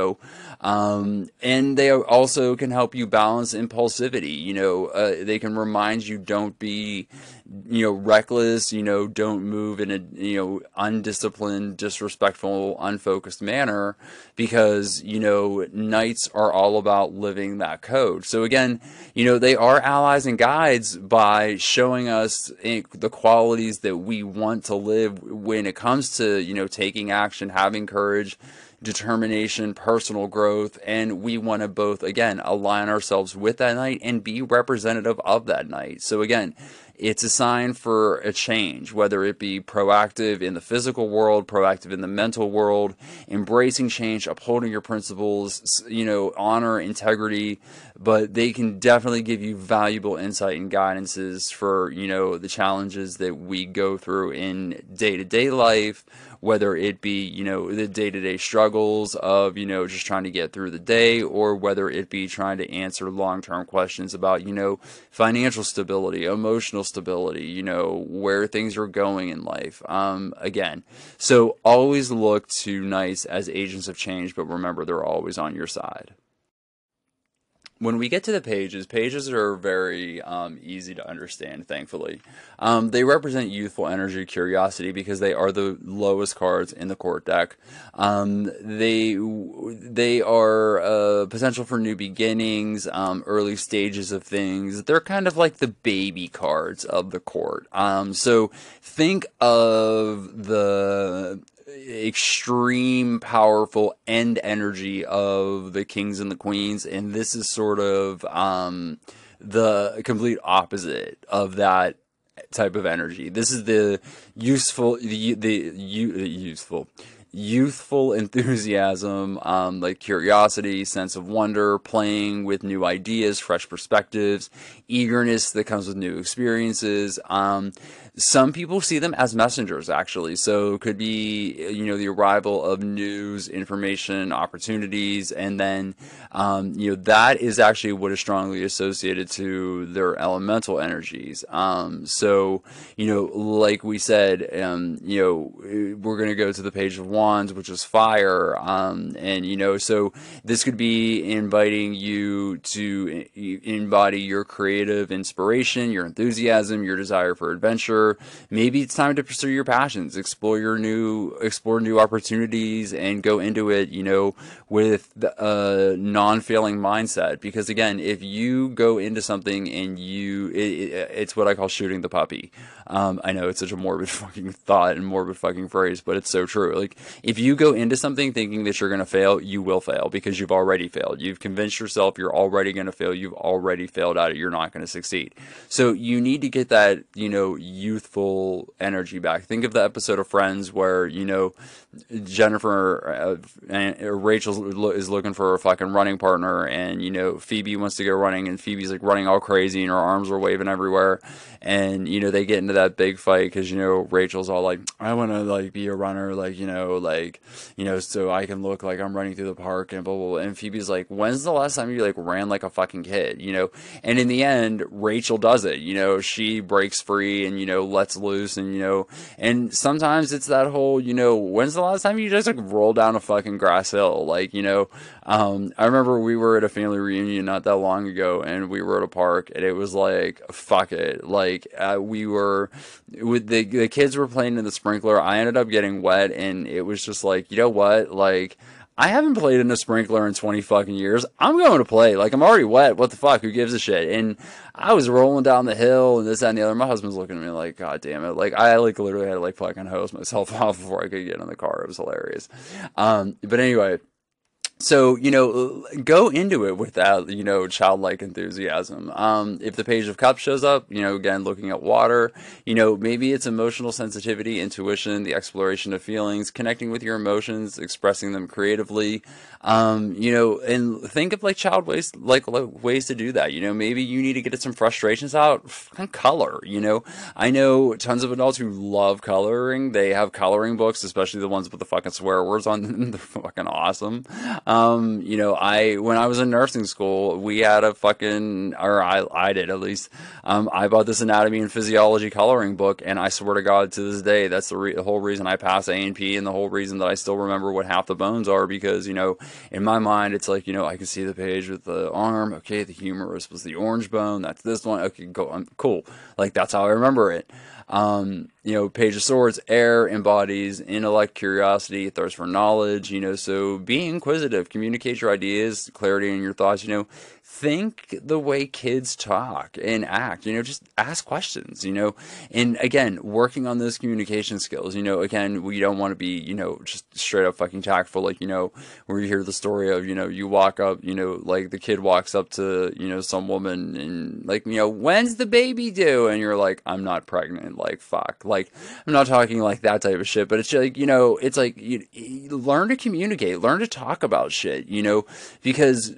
and they also can help you balance impulsivity. They can remind you, don't be, reckless, don't move in a, undisciplined, disrespectful, unfocused manner, because, knights are all about living that code. So again, they are allies and guides by showing us the qualities that we want to live when it comes to, taking action, having courage, determination, personal growth, and we want to both, again, align ourselves with that knight and be representative of that knight. So again, It's a sign for a change, whether it be proactive in the physical world, proactive in the mental world, embracing change, upholding your principles, honor, integrity, but they can definitely give you valuable insight and guidances for, the challenges that we go through in day-to-day life, whether it be, the day-to-day struggles of, just trying to get through the day, or whether it be trying to answer long-term questions about, financial stability, emotional stability, where things are going in life. Again, so always look to NICE as agents of change, but remember, they're always on your side. When we get to the pages are very easy to understand, thankfully. They represent youthful energy, curiosity, because they are the lowest cards in the court deck. They are potential for new beginnings, early stages of things. They're kind of like the baby cards of the court. So think of the extreme powerful end energy of the kings and the queens, and this is sort of the complete opposite of that type of energy. This is the youthful enthusiasm, like curiosity, sense of wonder, playing with new ideas, fresh perspectives, eagerness that comes with new experiences. Some people see them as messengers, actually. So it could be, the arrival of news, information, opportunities, and then, that is actually what is strongly associated to their elemental energies. So, like we said, we're going to go to the Page of Wands, which is fire. So this could be inviting you to embody your creative inspiration, your enthusiasm, your desire for adventure. Maybe it's time to pursue your passions, explore new opportunities, and go into it, with a non-failing mindset. Because again, if you go into something and it's what I call shooting the puppy. I know it's such a morbid fucking thought and morbid fucking phrase, but it's so true. Like, if you go into something thinking that you're going to fail, you will fail, because you've already failed. You've convinced yourself you're already going to fail. You've already failed at it. You're not going to succeed. So you need to get that, youthful energy back. Think of the episode of Friends where, Jennifer Rachel is looking for a fucking running partner, and, Phoebe wants to go running, and Phoebe's like running all crazy and her arms are waving everywhere. And, they get into that big fight because, Rachel's all like, I want to like be a runner, so I can look like I'm running through the park and blah, blah, blah. And Phoebe's like, when's the last time you like ran like a fucking kid, And in the end, Rachel does it, she breaks free and, lets loose, and sometimes it's that whole, when's the last time you just like roll down a fucking grass hill? I remember we were at a family reunion not that long ago, and we were at a park, and it was like, fuck it. We were with the kids were playing in the sprinkler. I ended up getting wet, and it was just like, you know what? I haven't played in a sprinkler in 20 fucking years. I'm going to play. I'm already wet. What the fuck? Who gives a shit? And I was rolling down the hill and this, that, and the other. My husband's looking at me like, God damn it. I literally had to fucking hose myself off before I could get in the car. It was hilarious. But anyway. So, go into it with that, childlike enthusiasm. If the Page of Cups shows up, again, looking at water, maybe it's emotional sensitivity, intuition, the exploration of feelings, connecting with your emotions, expressing them creatively, and think of child ways, ways to do that. Maybe you need to get some frustrations out, fucking color, I know tons of adults who love coloring. They have coloring books, especially the ones with the fucking swear words on them. They're fucking awesome. When I was in nursing school, we had I did at least, I bought this anatomy and physiology coloring book, and I swear to God, to this day, that's the whole reason I passed A&P, and the whole reason that I still remember what half the bones are, because, in my mind, it's like, I can see the page with the arm, okay, the humerus was the orange bone, that's this one, okay, cool, that's how I remember it. Page of Swords, air embodies intellect, curiosity, thirst for knowledge, so be inquisitive, communicate your ideas, clarity in your thoughts, think the way kids talk and act, just ask questions, and again, working on those communication skills, again, we don't want to be, just straight up fucking tactful, like, where you hear the story of, you walk up, like the kid walks up to, some woman and like, when's the baby due? And you're like, I'm not pregnant, like, fuck, like, I'm not talking like that type of shit, but it's like, it's like, you learn to communicate, learn to talk about shit, because,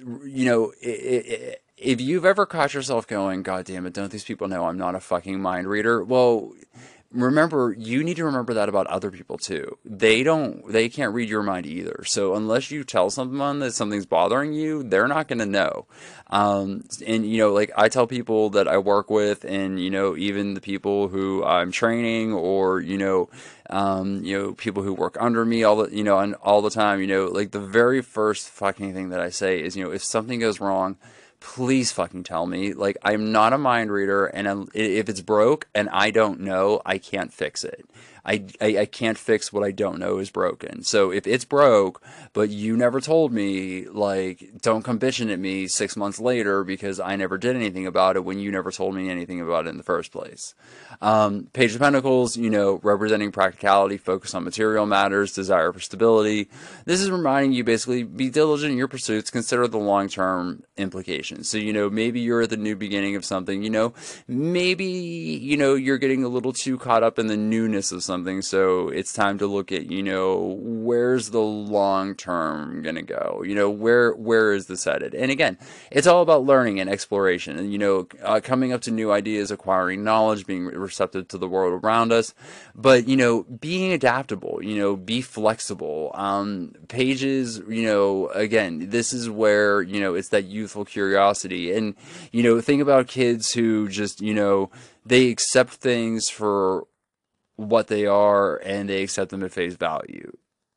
if you've ever caught yourself going, God damn it, don't these people know I'm not a fucking mind reader? Well, remember, you need to remember that about other people too. They can't read your mind either. So unless you tell someone that something's bothering you, they're not going to know. And, like I tell people that I work with and, even the people who I'm training or, people who work under me all the time, like the very first fucking thing that I say is, if something goes wrong, please fucking tell me. Like, I'm not a mind reader, and if it's broke and I don't know, I can't fix it. I can't fix what I don't know is broken. So if it's broke, but you never told me, like, don't come bitching at me 6 months later because I never did anything about it when you never told me anything about it in the first place. Page of Pentacles, representing practicality, focus on material matters, desire for stability. This is reminding you basically be diligent in your pursuits, consider the long-term implications. So, maybe you're at the new beginning of something, maybe, you're getting a little too caught up in the newness of something. So it's time to look at, where's the long term gonna go? Where is this headed? And again, it's all about learning and exploration and, coming up to new ideas, acquiring knowledge, being receptive to the world around us, but, being adaptable, be flexible. Pages, again, this is where, it's that youthful curiosity. And, think about kids who just, they accept things for what they are and they accept them at face value.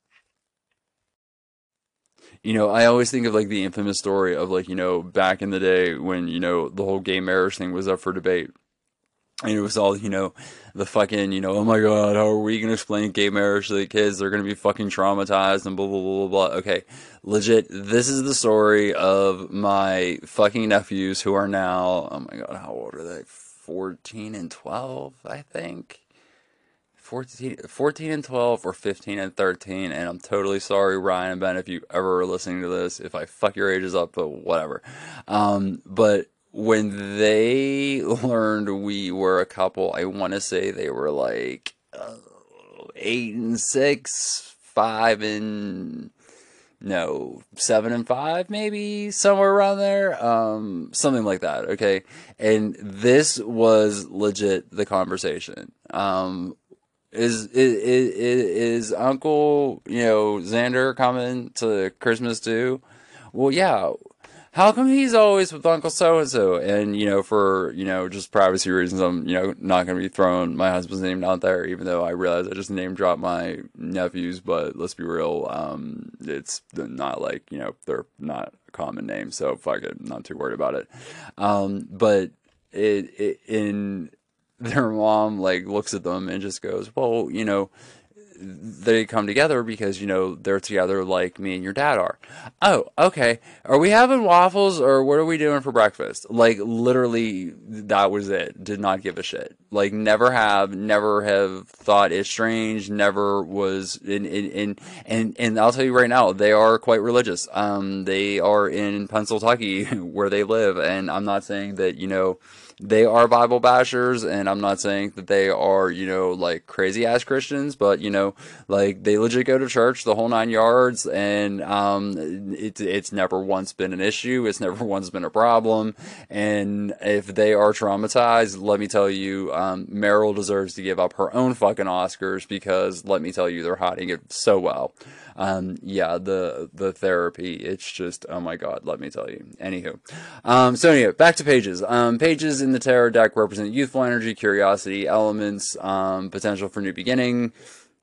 I always think of like the infamous story of like, back in the day when, the whole gay marriage thing was up for debate. And it was all, the fucking, oh my God, how are we going to explain gay marriage to the kids? They're going to be fucking traumatized and blah, blah, blah, blah, blah. Okay, legit, this is the story of my fucking nephews who are now, oh my God, how old are they? 14 and 12, I think. 14 and 12 or 15 and 13, and I'm totally sorry, Ryan and Ben, if you ever are listening to this, if I fuck your ages up, but whatever. But when they learned we were a couple, I want to say they were like 8 and 6, 5 and no, 7 and 5, maybe somewhere around there, something like that. Okay, and this was legit the conversation. Is Uncle, Xander coming to Christmas too? Well, yeah. How come he's always with Uncle so-and-so? And, for, just privacy reasons, I'm, not going to be throwing my husband's name out there, even though I realize I just name dropped my nephews, but let's be real, it's not like, they're not a common name, so fuck it, I'm not too worried about it. But in their mom like looks at them and just goes, well, they come together because, they're together like me and your dad are. Oh, okay. Are we having waffles or what are we doing for breakfast? Like, literally, that was it. Did not give a shit. Like, never have thought it's strange, never was, and I'll tell you right now, they are quite religious. They are in Pennsylvania where they live, and I'm not saying that, they are Bible bashers, and I'm not saying that they are, like crazy ass Christians, but like they legit go to church the whole 9 yards, and it's never once been an issue. It's never once been a problem. And if they are traumatized, let me tell you, Meryl deserves to give up her own fucking Oscars because let me tell you, they're hiding it so well. Yeah, the therapy, it's just, oh my God, let me tell you. Anywho, so anyway, back to pages. Pages in the tarot deck represent youthful energy, curiosity, elements, potential for new beginning.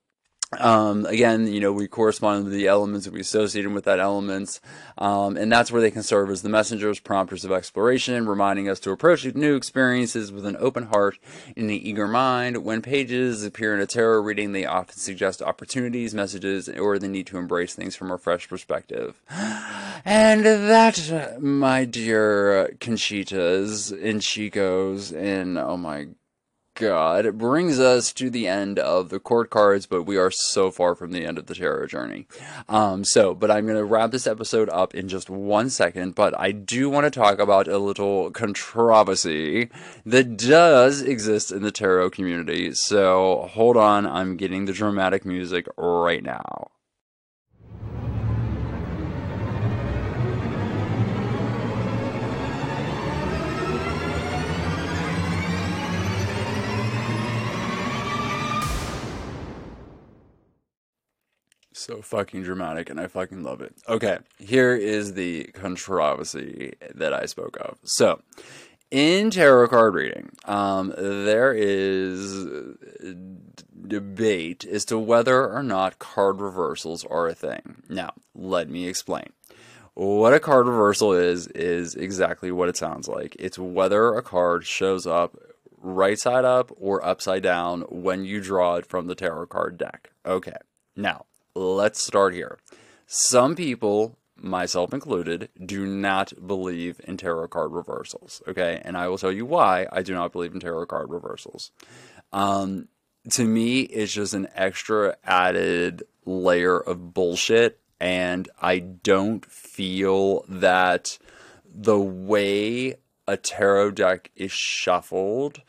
Again, we correspond to the elements that we associate with that elements, and that's where they can serve as the messengers, prompters of exploration, reminding us to approach new experiences with an open heart and an eager mind. When pages appear in a tarot reading, they often suggest opportunities, messages, or the need to embrace things from a fresh perspective. And that, my dear Conchitas and Chicos, and oh my God, it brings us to the end of the court cards, but we are so far from the end of the tarot journey. But I'm going to wrap this episode up in just 1 second, but I do want to talk about a little controversy that does exist in the tarot community. So hold on, I'm getting the dramatic music right now. So fucking dramatic, and I fucking love it. Okay, here is the controversy that I spoke of. So, in tarot card reading, there is debate as to whether or not card reversals are a thing. Now, let me explain. What a card reversal is exactly what it sounds like. It's whether a card shows up right side up or upside down when you draw it from the tarot card deck. Okay, now, let's start here. Some people, myself included, do not believe in tarot card reversals, okay? And I will tell you why I do not believe in tarot card reversals. To me, it's just an extra added layer of bullshit, and I don't feel that the way a tarot deck is shuffled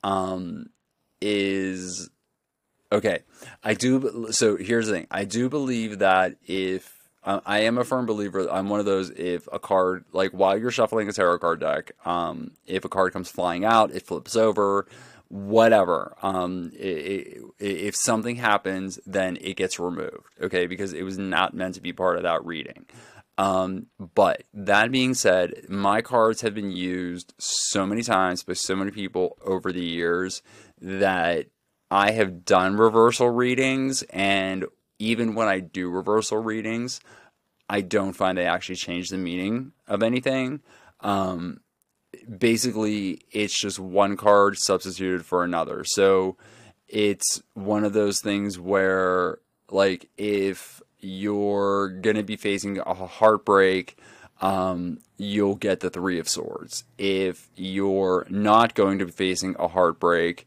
is... Okay, so here's the thing. I do believe that if, I am a firm believer, I'm one of those, if a card, like while you're shuffling a tarot card deck, if a card comes flying out, it flips over, whatever, if something happens, then it gets removed, okay, because it was not meant to be part of that reading. But that being said, my cards have been used so many times by so many people over the years that I have done reversal readings, and even when I do reversal readings, I don't find they actually change the meaning of anything. Basically, it's just one card substituted for another. So it's one of those things where, like, if you're going to be facing a heartbreak, you'll get the Three of Swords. If you're not going to be facing a heartbreak,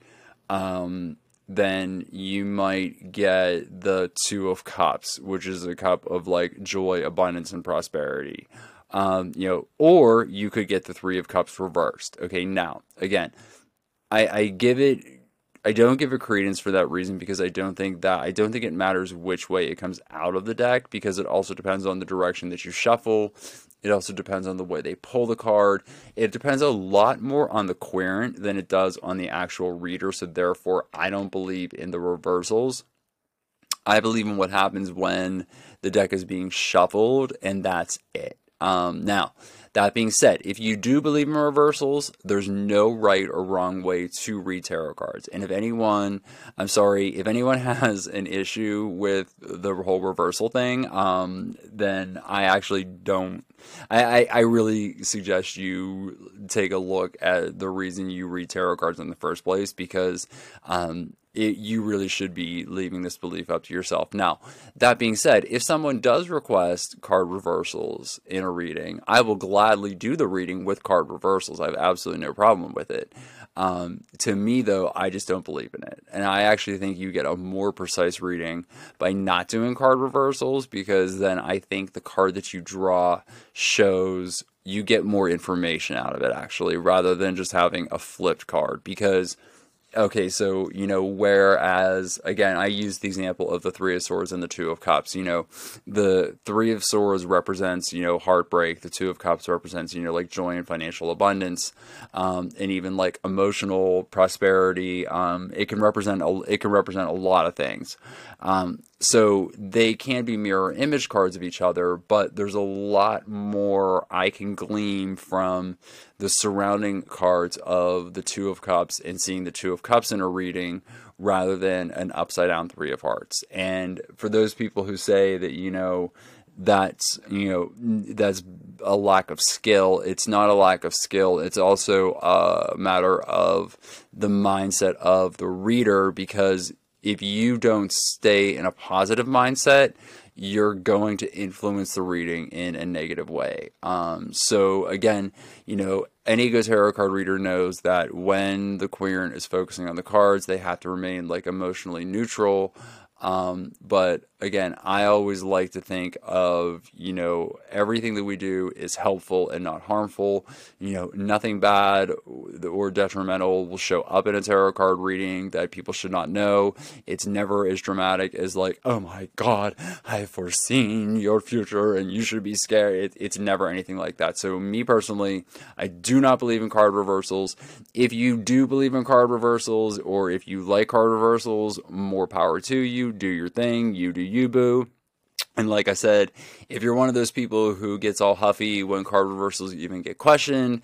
then you might get the Two of Cups, which is a cup of like joy, abundance, and prosperity. Or you could get the Three of Cups reversed. Okay, now, again, I don't give it credence for that reason, because I don't think it matters which way it comes out of the deck, because it also depends on the direction that you shuffle. It also depends on the way they pull the card. It depends a lot more on the querent than it does on the actual reader, so therefore I don't believe in the reversals. I believe in what happens when the deck is being shuffled, and that's it. Now, that being said, if you do believe in reversals, there's no right or wrong way to read tarot cards. And if anyone has an issue with the whole reversal thing, then I actually don't. I really suggest you take a look at the reason you read tarot cards in the first place, because you really should be leaving this belief up to yourself. Now, that being said, if someone does request card reversals in a reading, I will gladly do the reading with card reversals. I have absolutely no problem with it. To me, though, I just don't believe in it. And I actually think you get a more precise reading by not doing card reversals, because then I think the card that you draw shows you get more information out of it, actually, rather than just having a flipped card. Because okay, so, whereas, again, I use the example of the Three of Swords and the Two of Cups. The Three of Swords represents, heartbreak. The Two of Cups represents, like joy and financial abundance, and even like emotional prosperity. It can represent a lot of things. So they can be mirror image cards of each other, but there's a lot more I can glean from the surrounding cards of the Two of Cups and seeing the Two of Cups in a reading rather than an upside down Three of Hearts. And for those people who say that, that's a lack of skill, it's not a lack of skill. It's also a matter of the mindset of the reader, because if you don't stay in a positive mindset, you're going to influence the reading in a negative way. So again, any good tarot card reader knows that when the querent is focusing on the cards, they have to remain like emotionally neutral. But again, I always like to think of, everything that we do is helpful and not harmful. Nothing bad or detrimental will show up in a tarot card reading that people should not know. It's never as dramatic as like, oh my God, I have foreseen your future and you should be scared. It's never anything like that. So me personally, I do not believe in card reversals. If you do believe in card reversals, or if you like card reversals, more power to you. Do your thing. You do you, boo. And like I said, if you're one of those people who gets all huffy when card reversals even get questioned,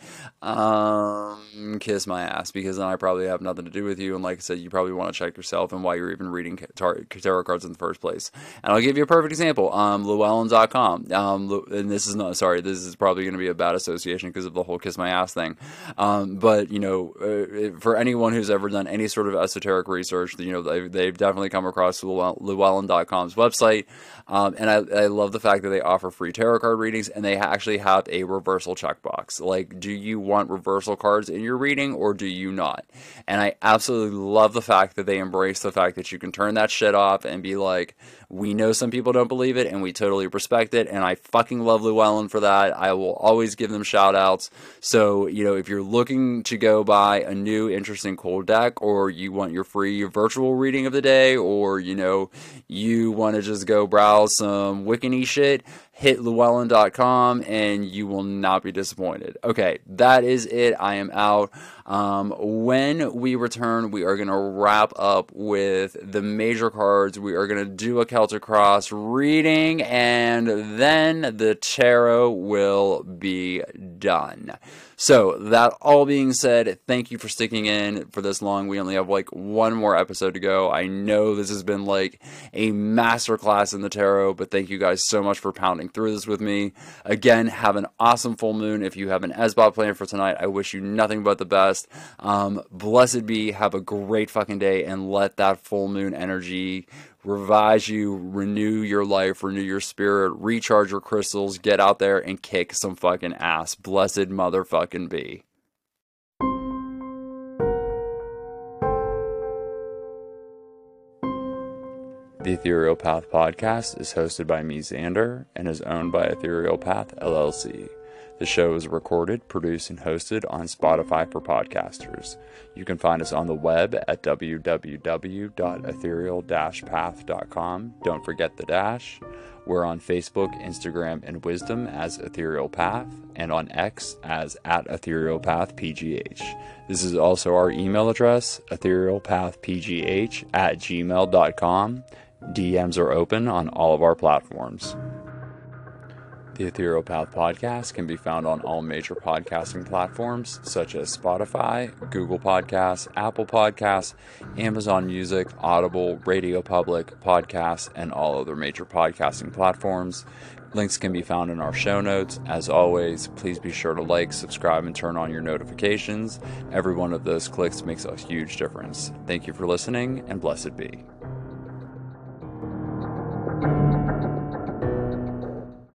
kiss my ass, because then I probably have nothing to do with you. And like I said, you probably want to check yourself and why you're even reading tarot cards in the first place. And I'll give you a perfect example. Llewellyn.com. And this is probably going to be a bad association because of the whole kiss my ass thing. But for anyone who's ever done any sort of esoteric research, they've definitely come across Llewellyn.com's website. And I love the fact that they offer free tarot card readings, and they actually have a reversal checkbox. Like, do you want reversal cards in your reading or do you not? And I absolutely love the fact that they embrace the fact that you can turn that shit off and be like, we know some people don't believe it and we totally respect it. And I fucking love Llewellyn for that. I will always give them shout outs. So, if you're looking to go buy a new interesting cool deck, or you want your free virtual reading of the day, or, you want to just go browse some Wiccan-y shit, hit Llewellyn.com and you will not be disappointed. Okay, that is it. I am out. When we return, we are going to wrap up with the major cards. We are going to do a Celtic Cross reading, and then the tarot will be done. So, that all being said, thank you for sticking in for this long. We only have like one more episode to go. I know this has been like a masterclass in the tarot, but thank you guys so much for pounding through this with me. Again, have an awesome full moon. If you have an SBOT plan for tonight, I wish you nothing but the best. Blessed be, have a great fucking day, and let that full moon energy revise you, renew your life, renew your spirit, recharge your crystals, get out there and kick some fucking ass. Blessed motherfucking be. The Ethereal Path podcast is hosted by me, Xander, and is owned by Ethereal Path LLC. The show is recorded, produced, and hosted on Spotify for podcasters. You can find us on the web at www.ethereal-path.com. Don't forget the dash. We're on Facebook, Instagram, and Wisdom as Ethereal Path, and on X as @EtherealPathPGH. This is also our email address, etherealpathpgh@gmail.com. DMs are open on all of our platforms. The Ethereal Path podcast can be found on all major podcasting platforms such as Spotify, Google Podcasts, Apple Podcasts, Amazon Music, Audible, Radio Public, Podcasts, and all other major podcasting platforms. Links can be found in our show notes. As always, please be sure to like, subscribe, and turn on your notifications. Every one of those clicks makes a huge difference. Thank you for listening, and blessed be.